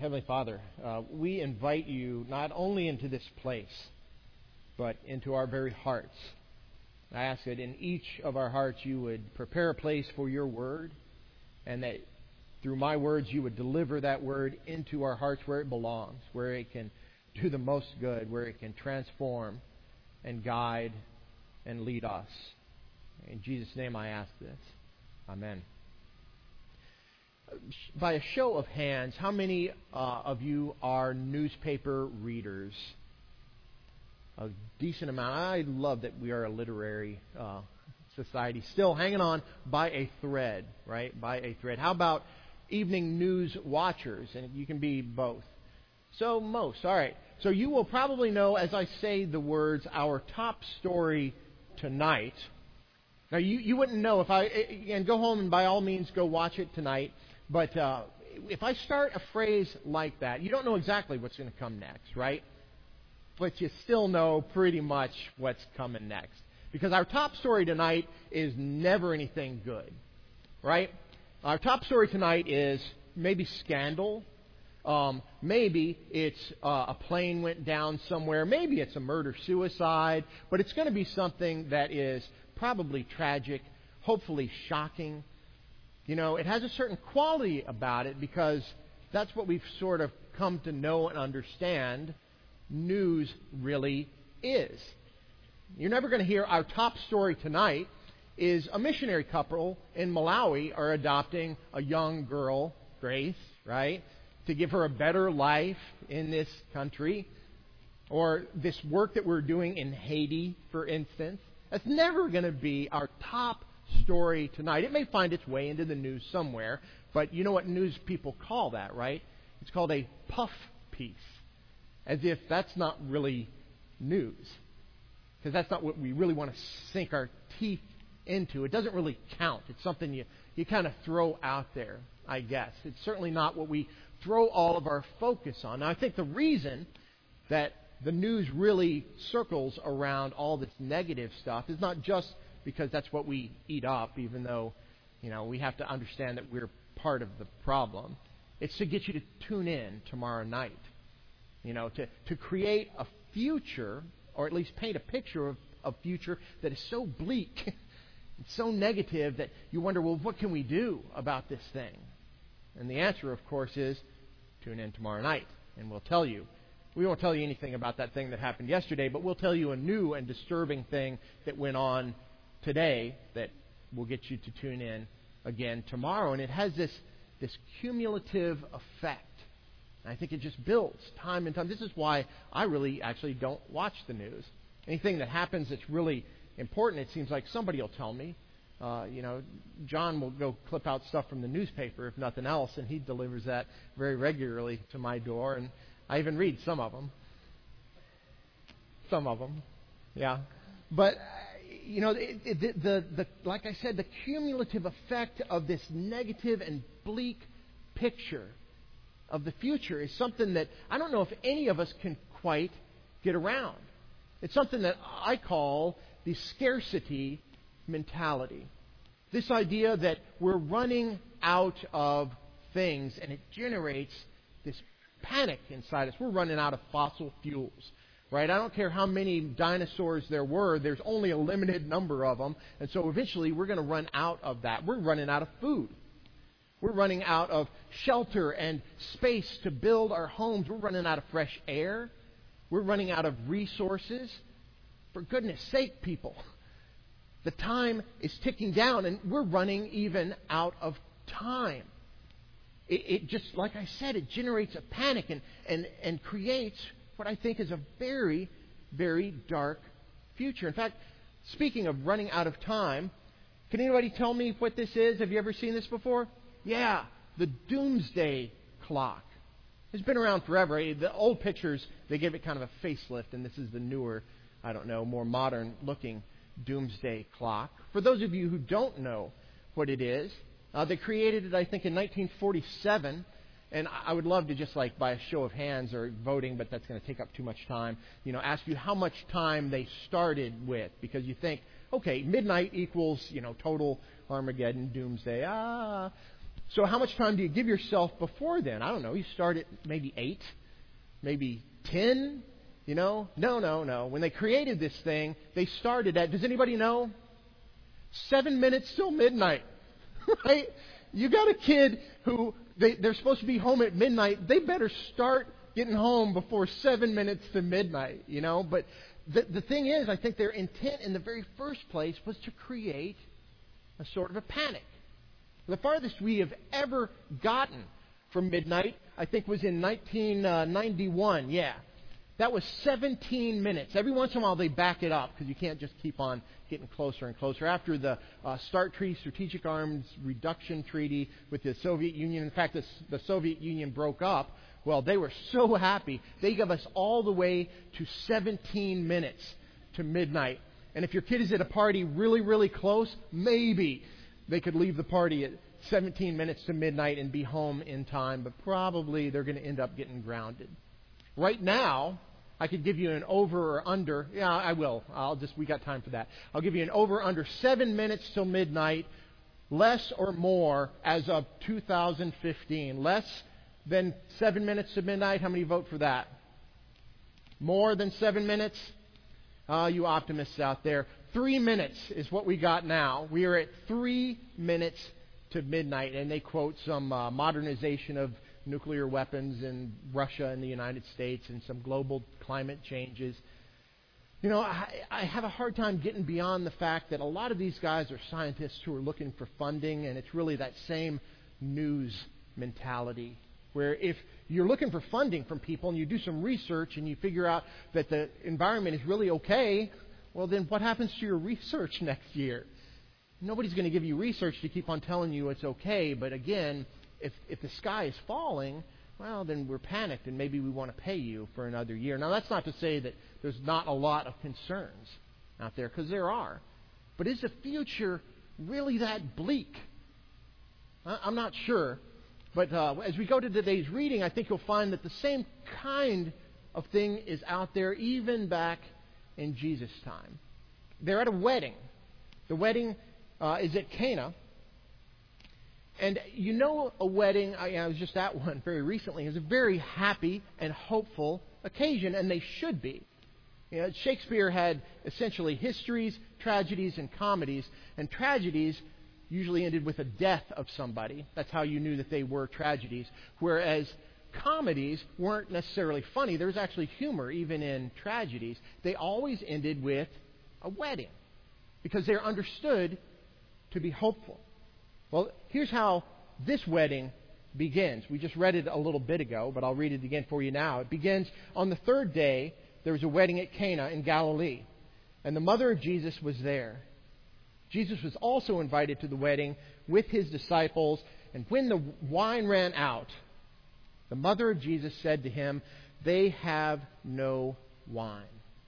Heavenly Father, we invite you not only into this place, but into our very hearts. I ask that in each of our hearts you would prepare a place for your word, and that through my words you would deliver that word into our hearts where it belongs, where it can do the most good, where it can transform and guide and lead us. In Jesus' name I ask this. Amen. By a show of hands, how many of you are newspaper readers? A decent amount. I love that we are a literary society, still hanging on by a thread, right? By a thread. How about evening news watchers? And you can be both. So most. All right. So you will probably know as I say the words, our top story tonight. Now you wouldn't know and go home and by all means go watch it tonight. But if I start a phrase like that, you don't know exactly what's going to come next, right? But you still know pretty much what's coming next. Because our top story tonight is never anything good, right? Our top story tonight is maybe scandal. Maybe it's a plane went down somewhere. Maybe it's a murder-suicide. But it's going to be something that is probably tragic, hopefully shocking. You know, it has a certain quality about it because that's what we've sort of come to know and understand news really is. You're never going to hear our top story tonight is a missionary couple in Malawi are adopting a young girl, Grace, right, to give her a better life in this country. Or this work that we're doing in Haiti, for instance. That's never going to be our top story tonight. It may find its way into the news somewhere, but you know what news people call that, right? It's called a puff piece. As if that's not really news. Because that's not what we really want to sink our teeth into. It doesn't really count. It's something you kind of throw out there, I guess. It's certainly not what we throw all of our focus on. Now, I think the reason that the news really circles around all this negative stuff is not just because that's what we eat up, even though, we have to understand that we're part of the problem. It's to get you to tune in tomorrow night. To create a future, or at least paint a picture of a future that is so bleak, it's so negative that you wonder, well, what can we do about this thing? And the answer, of course, is tune in tomorrow night, and we'll tell you. We won't tell you anything about that thing that happened yesterday, but we'll tell you a new and disturbing thing that went on today that will get you to tune in again tomorrow. And it has this cumulative effect. And I think it just builds time and time. This is why I really actually don't watch the news. Anything that happens that's really important, it seems like somebody will tell me. John will go clip out stuff from the newspaper, if nothing else, and he delivers that very regularly to my door. And I even read some of them. Yeah. But like I said, the cumulative effect of this negative and bleak picture of the future is something that I don't know if any of us can quite get around. It's something that I call the scarcity mentality. This idea that we're running out of things, and it generates this panic inside us. We're running out of fossil fuels. Right? I don't care how many dinosaurs there were, there's only a limited number of them. And so eventually we're going to run out of that. We're running out of food. We're running out of shelter and space to build our homes. We're running out of fresh air. We're running out of resources. For goodness sake, people, the time is ticking down and we're running even out of time. It just, like I said, it generates a panic and creates what I think is a very, very dark future. In fact, speaking of running out of time, can anybody tell me what this is? Have you ever seen this before? Yeah, the doomsday clock. It's been around forever. The old pictures, they gave it kind of a facelift, and this is the newer, more modern-looking doomsday clock. For those of you who don't know what it is, they created it, I think, in 1947. And I would love to just by a show of hands or voting, but that's going to take up too much time, ask you how much time they started with. Because you think, okay, midnight equals, total Armageddon, doomsday. So how much time do you give yourself before then? I don't know. You start at maybe 8, maybe 10, No. When they created this thing, they started at, does anybody know? 7 minutes till midnight, right? You got a kid who, they're supposed to be home at midnight. They better start getting home before 7 minutes to midnight, But the thing is, I think their intent in the very first place was to create a sort of a panic. The farthest we have ever gotten from midnight, I think, was in 1991. Yeah. That was 17 minutes. Every once in a while they back it up because you can't just keep on getting closer and closer. After the START Treaty, Strategic Arms Reduction Treaty with the Soviet Union, in fact, the Soviet Union broke up. Well, they were so happy. They gave us all the way to 17 minutes to midnight. And if your kid is at a party really, really close, maybe they could leave the party at 17 minutes to midnight and be home in time, but probably they're going to end up getting grounded. Right now, I could give you an over or under. Yeah, I will. We got time for that. I'll give you an over or under 7 minutes till midnight, less or more as of 2015. Less than 7 minutes to midnight. How many vote for that? More than 7 minutes? You optimists out there. 3 minutes is what we got now. We are at 3 minutes to midnight, and they quote some modernization of nuclear weapons in Russia and the United States and some global climate changes. I have a hard time getting beyond the fact that a lot of these guys are scientists who are looking for funding, and it's really that same news mentality where if you're looking for funding from people and you do some research and you figure out that the environment is really okay, well, then what happens to your research next year? Nobody's going to give you research to keep on telling you it's okay, but again, if the sky is falling, well, then we're panicked and maybe we want to pay you for another year. Now, that's not to say that there's not a lot of concerns out there, because there are. But is the future really that bleak? I'm not sure. But as we go to today's reading, I think you'll find that the same kind of thing is out there even back in Jesus' time. They're at a wedding. The wedding is at Cana. And a wedding, I was just at one very recently, is a very happy and hopeful occasion, and they should be. Shakespeare had essentially histories, tragedies, and comedies, and tragedies usually ended with a death of somebody. That's how you knew that they were tragedies. Whereas comedies weren't necessarily funny. There was actually humor even in tragedies. They always ended with a wedding because they're understood to be hopeful. Well, here's how this wedding begins. We just read it a little bit ago, but I'll read it again for you now. It begins, on the third day, there was a wedding at Cana in Galilee, and the mother of Jesus was there. Jesus was also invited to the wedding with his disciples, and when the wine ran out, the mother of Jesus said to him, "They have no wine."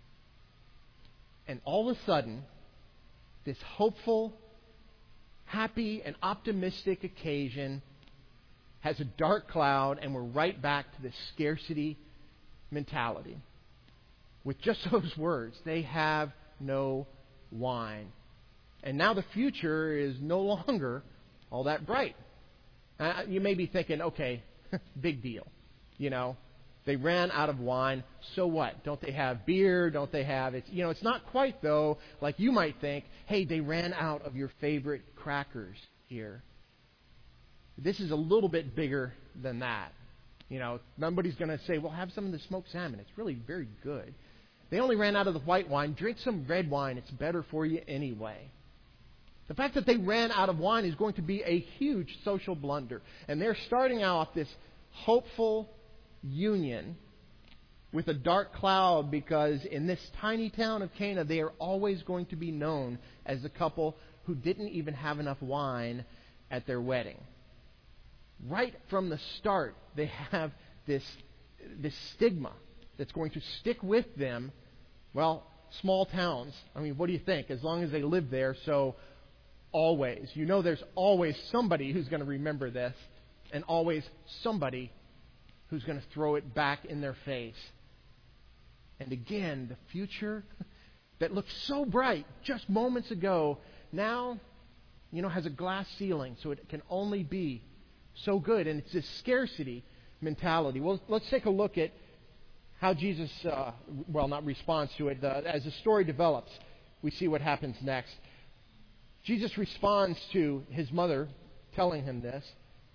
And all of a sudden, this hopeful, happy, and optimistic occasion has a dark cloud, and we're right back to the scarcity mentality. With just those words, they have no wine. And now the future is no longer all that bright. You may be thinking, okay, big deal. They ran out of wine, so what? Don't they have beer? Don't they have it? It's not quite, though, like you might think, hey, they ran out of your favorite crackers here. This is a little bit bigger than that. Nobody's going to say, well, have some of the smoked salmon. It's really very good. They only ran out of the white wine. Drink some red wine. It's better for you anyway. The fact that they ran out of wine is going to be a huge social blunder. And they're starting out this hopeful union with a dark cloud, because in this tiny town of Cana, they are always going to be known as the couple who didn't even have enough wine at their wedding. Right from the start, they have this stigma that's going to stick with them. Well, small towns, what do you think? As long as they live there, so always. There's always somebody who's going to remember this, and always somebody who's going to throw it back in their face. And again, the future that looked so bright just moments ago now, has a glass ceiling, so it can only be so good. And it's this scarcity mentality. Well, let's take a look at how Jesus, not responds to it. As the story develops, we see what happens next. Jesus responds to his mother telling him this.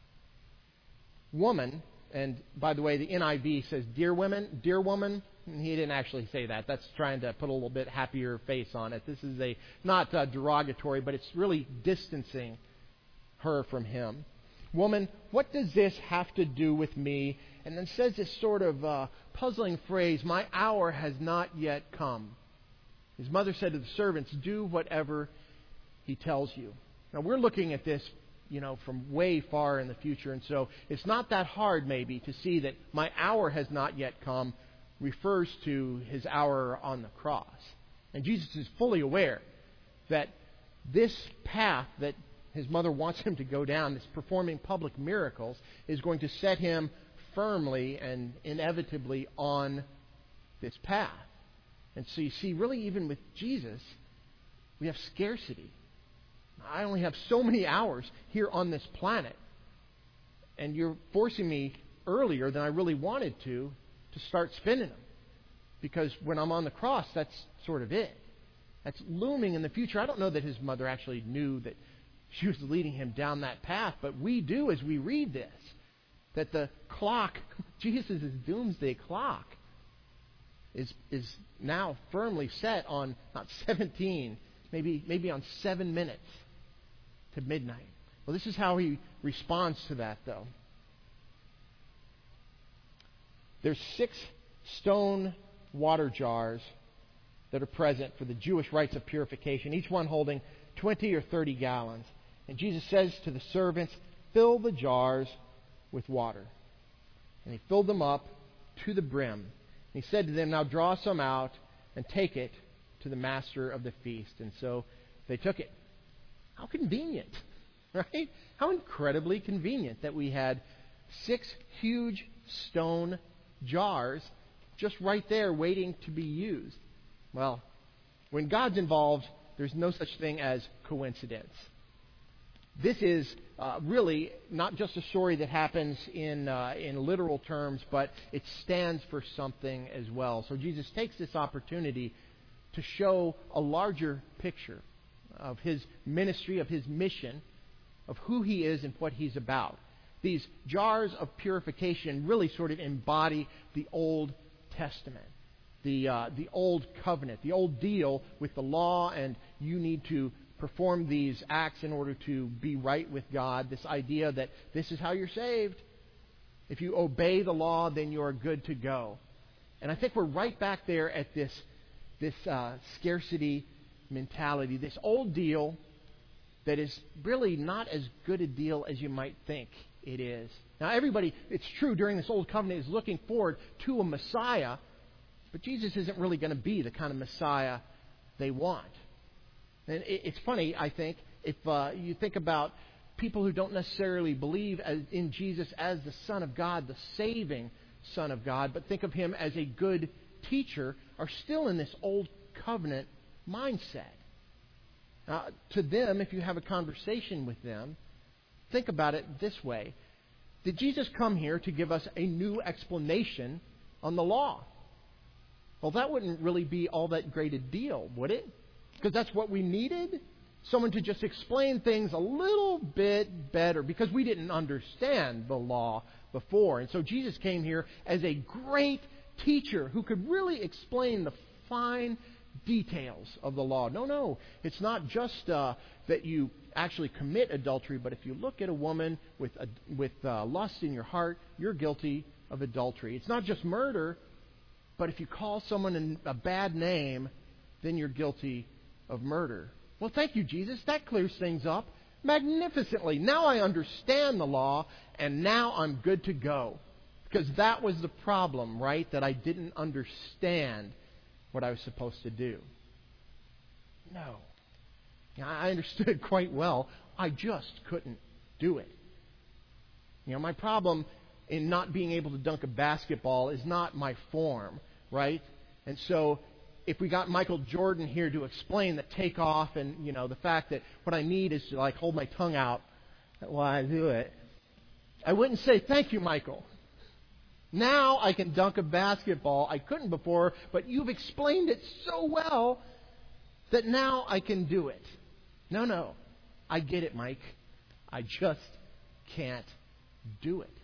Woman, and by the way, the NIV says dear woman. He didn't actually say that. That's trying to put a little bit happier face on it. This is not derogatory, but it's really distancing her from him. Woman, what does this have to do with me? And then says this sort of puzzling phrase, my hour has not yet come. His mother said to the servants, do whatever he tells you. Now we're looking at this, from way far in the future, and so it's not that hard maybe to see that my hour has not yet come refers to his hour on the cross. And Jesus is fully aware that this path that his mother wants him to go down, this performing public miracles, is going to set him firmly and inevitably on this path. And so you see, really even with Jesus, we have scarcity. I only have so many hours here on this planet. And you're forcing me earlier than I really wanted to start spending them. Because when I'm on the cross, that's sort of it. That's looming in the future. I don't know that his mother actually knew that she was leading him down that path, but we do as we read this. That the clock, Jesus' doomsday clock, is now firmly set on not 17, maybe on 7 minutes to midnight. Well, this is how he responds to that, though. There's 6 stone water jars that are present for the Jewish rites of purification, each one holding 20 or 30 gallons. And Jesus says to the servants, fill the jars with water. And he filled them up to the brim. And he said to them, now draw some out and take it to the master of the feast. And so they took it. How convenient, right? How incredibly convenient that we had 6 huge stone jars just right there waiting to be used. Well, when God's involved, there's no such thing as coincidence. This is really not just a story that happens in literal terms, but it stands for something as well. So Jesus takes this opportunity to show a larger picture of his ministry, of his mission, of who he is and what he's about. These jars of purification really sort of embody the Old Testament, the Old Covenant, the old deal with the law, and you need to perform these acts in order to be right with God. This idea that this is how you're saved. If you obey the law, then you're good to go. And I think we're right back there at this scarcity mentality, this old deal that is really not as good a deal as you might think it is. Now everybody, it's true, during this Old Covenant is looking forward to a Messiah, but Jesus isn't really going to be the kind of Messiah they want. And it's funny, I think, if you think about people who don't necessarily believe in Jesus as the Son of God, the saving Son of God, but think of him as a good teacher, are still in this Old Covenant mindset. To them, if you have a conversation with them, think about it this way. Did Jesus come here to give us a new explanation on the law? Well, that wouldn't really be all that great a deal, would it? Because that's what we needed? Someone to just explain things a little bit better, because we didn't understand the law before. And so Jesus came here as a great teacher who could really explain the fine details of the law. No, it's not just that you actually commit adultery, but if you look at a woman with lust in your heart, you're guilty of adultery. It's not just murder, but if you call someone a bad name, then you're guilty of murder. Well, thank you, Jesus. That clears things up magnificently. Now I understand the law, and now I'm good to go. Because that was the problem, right? That I didn't understand what I was supposed to do. No. I understood quite well. I just couldn't do it. My problem in not being able to dunk a basketball is not my form, right? And so if we got Michael Jordan here to explain the takeoff and, the fact that what I need is to hold my tongue out while I do it, I wouldn't say, "Thank you, Michael. Now I can dunk a basketball. I couldn't before, but you've explained it so well that now I can do it." No. I get it, Mike. I just can't do it.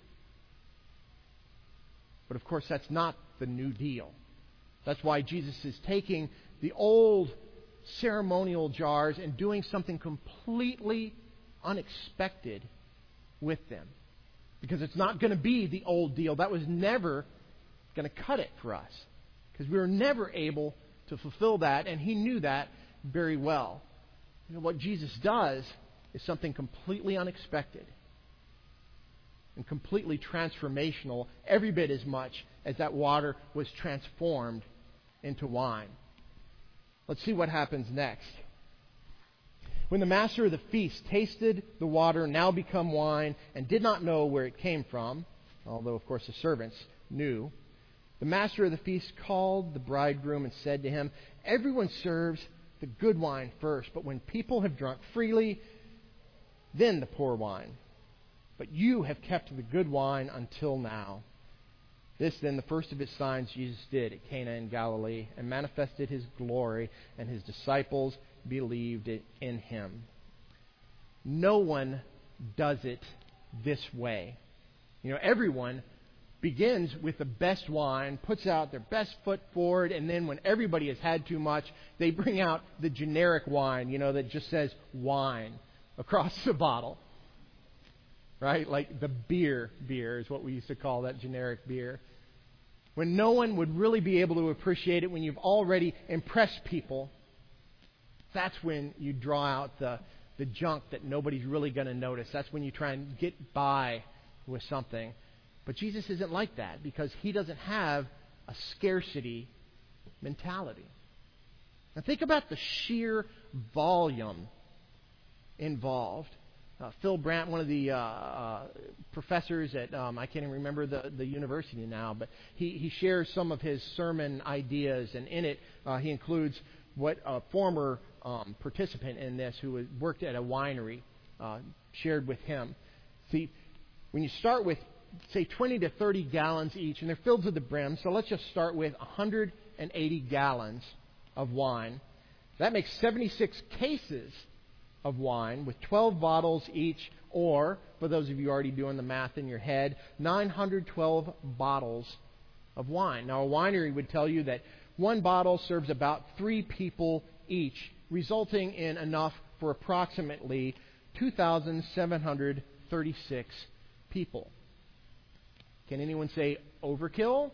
But of course, that's not the new deal. That's why Jesus is taking the old ceremonial jars and doing something completely unexpected with them. Because it's not going to be the old deal. That was never going to cut it for us. Because we were never able to fulfill that, and He knew that very well. What Jesus does is something completely unexpected and completely transformational, every bit as much as that water was transformed into wine. Let's see what happens next. When the master of the feast tasted the water now become wine and did not know where it came from, although of course the servants knew, the master of the feast called the bridegroom and said to him, "Everyone serves the good wine first, but when people have drunk freely, then the poor wine. But you have kept the good wine until now." This then, the first of his signs Jesus did at Cana in Galilee, and manifested His glory, and His disciples believed in Him. No one does it this way. Everyone begins with the best wine, puts out their best foot forward, and then when everybody has had too much, they bring out the generic wine, that just says wine across the bottle. Right? Like the beer is what we used to call that generic beer. When no one would really be able to appreciate it, when you've already impressed people, that's when you draw out the junk that nobody's really going to notice. That's when you try and get by with something. But Jesus isn't like that, because He doesn't have a scarcity mentality. Now think about the sheer volume involved. Phil Brandt, one of the professors at, I can't even remember the university now, but he shares some of his sermon ideas, and in it he includes what a former participant in this who had worked at a winery shared with him. See, when you start with, say, 20 to 30 gallons each, and they're filled to the brim, so let's just start with 180 gallons of wine. That makes 76 cases of wine with 12 bottles each, or, for those of you already doing the math in your head, 912 bottles of wine. Now, a winery would tell you that one bottle serves about 3 people each, resulting in enough for approximately 2,736 people. Can anyone say overkill?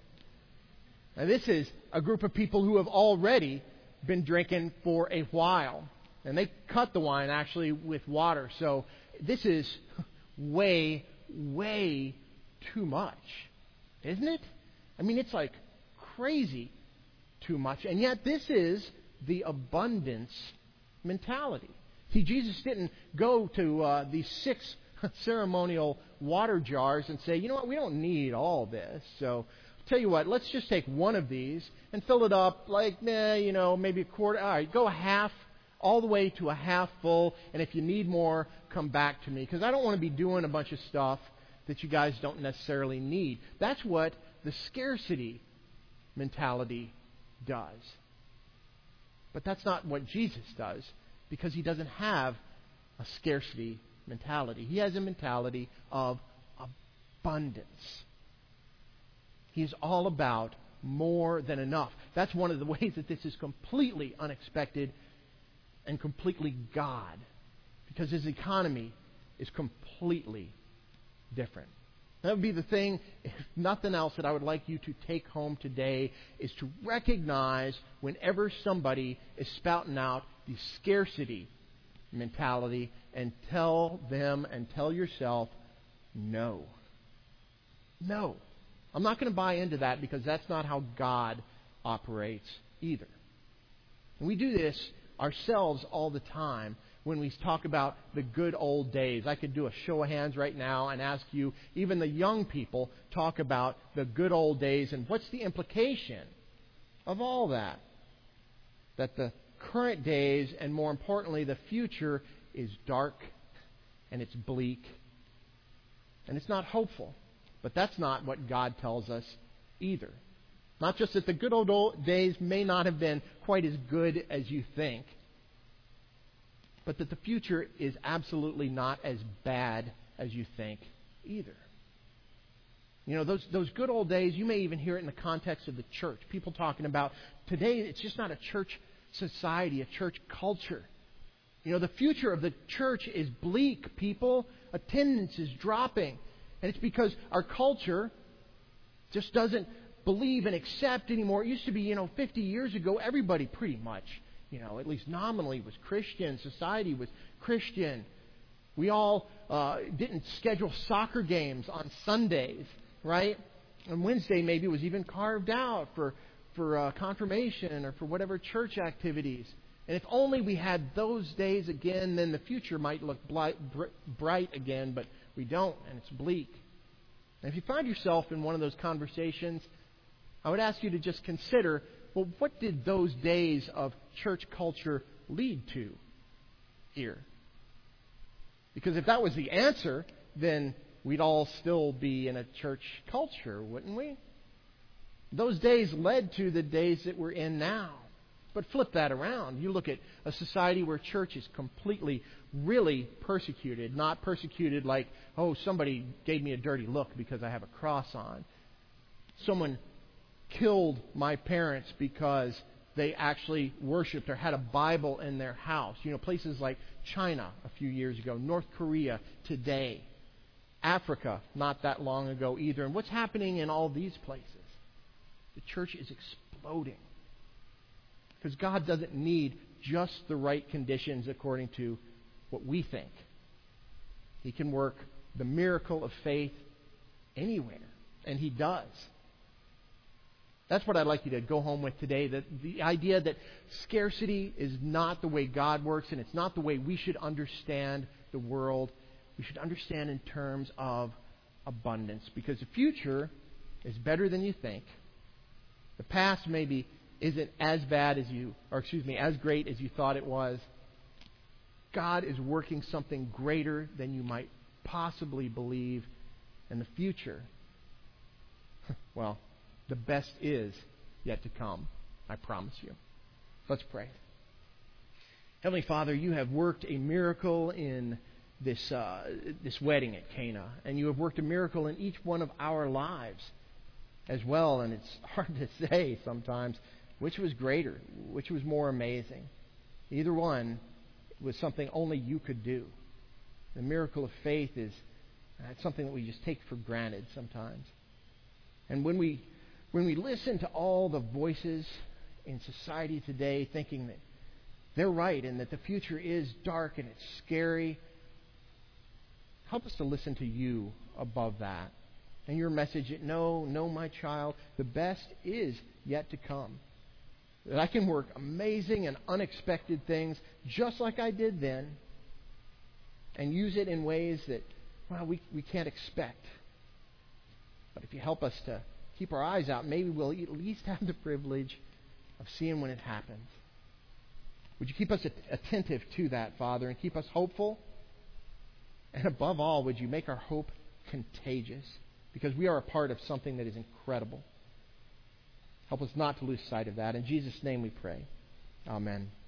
Now, this is a group of people who have already been drinking for a while. And they cut the wine, actually, with water. So this is way, way too much. Isn't it? I mean, it's like crazy too much. And yet this is the abundance mentality. See, Jesus didn't go to these 6 ceremonial water jars and say, "You know what, we don't need all this. So tell you what, let's just take one of these and fill it up like, maybe a quarter. All right, go half, all the way to a half full, and if you need more, come back to me, because I don't want to be doing a bunch of stuff that you guys don't necessarily need." That's what the scarcity mentality does. But that's not what Jesus does, because He doesn't have a scarcity mentality. He has a mentality of abundance. He's all about more than enough. That's one of the ways that this is completely unexpected and completely God, because His economy is completely different. That would be the thing, if nothing else, that I would like you to take home today, is to recognize whenever somebody is spouting out the scarcity mentality, and tell them and tell yourself, no. No. I'm not going to buy into that, because that's not how God operates either. And we do this ourselves all the time when we talk about the good old days. I could do a show of hands right now and ask you, even the young people, talk about the good old days, and what's the implication of all that? That the current days, and more importantly, the future, is dark and it's bleak And it's not hopeful. But that's not what God tells us either. Not just that the good old days may not have been quite as good as you think, but that the future is absolutely not as bad as you think either. You know, those good old days, you may even hear it in the context of the church. People talking about today, it's just not a church society, a church culture. You know, the future of the church is bleak, people. Attendance is dropping. And it's because our culture just doesn't believe and accept anymore. It used to be, 50 years ago, everybody pretty much, at least nominally was Christian. Society was Christian. We all didn't schedule soccer games on Sundays, right? And Wednesday maybe was even carved out for confirmation or for whatever church activities. And if only we had those days again, then the future might look bright again, but we don't, and it's bleak. And if you find yourself in one of those conversations, I would ask you to just consider, well, what did those days of church culture lead to here? Because if that was the answer, then we'd all still be in a church culture, wouldn't we? Those days led to the days that we're in now. But flip that around. You look at a society where church is completely, really persecuted. Not persecuted like, oh, somebody gave me a dirty look because I have a cross on. Someone killed my parents because they actually worshipped or had a Bible in their house. Places like China a few years ago, North Korea today, Africa not that long ago either. And what's happening in all these places? The church is exploding. Because God doesn't need just the right conditions according to what we think. He can work the miracle of faith anywhere. And He does. That's what I'd like you to go home with today. That the idea that scarcity is not the way God works, and it's not the way we should understand the world. We should understand in terms of abundance. Because the future is better than you think. The past maybe isn't as bad as as great as you thought it was. God is working something greater than you might possibly believe in the future. Well, the best is yet to come, I promise you. Let's pray. Heavenly Father, You have worked a miracle in this wedding at Cana, and You have worked a miracle in each one of our lives as well, and it's hard to say sometimes which was greater, which was more amazing. Either one was something only You could do. The miracle of faith is something that we just take for granted sometimes. And when we listen to all the voices in society today thinking that they're right and that the future is dark and it's scary, help us to listen to You above that. And Your message that, no, my child, the best is yet to come. That I can work amazing and unexpected things just like I did then, and use it in ways that, we can't expect. But if You help us to keep our eyes out, maybe we'll at least have the privilege of seeing when it happens. Would You keep us attentive to that, Father, and keep us hopeful? And above all, would You make our hope contagious? Because we are a part of something that is incredible. Help us not to lose sight of that. In Jesus' name we pray. Amen.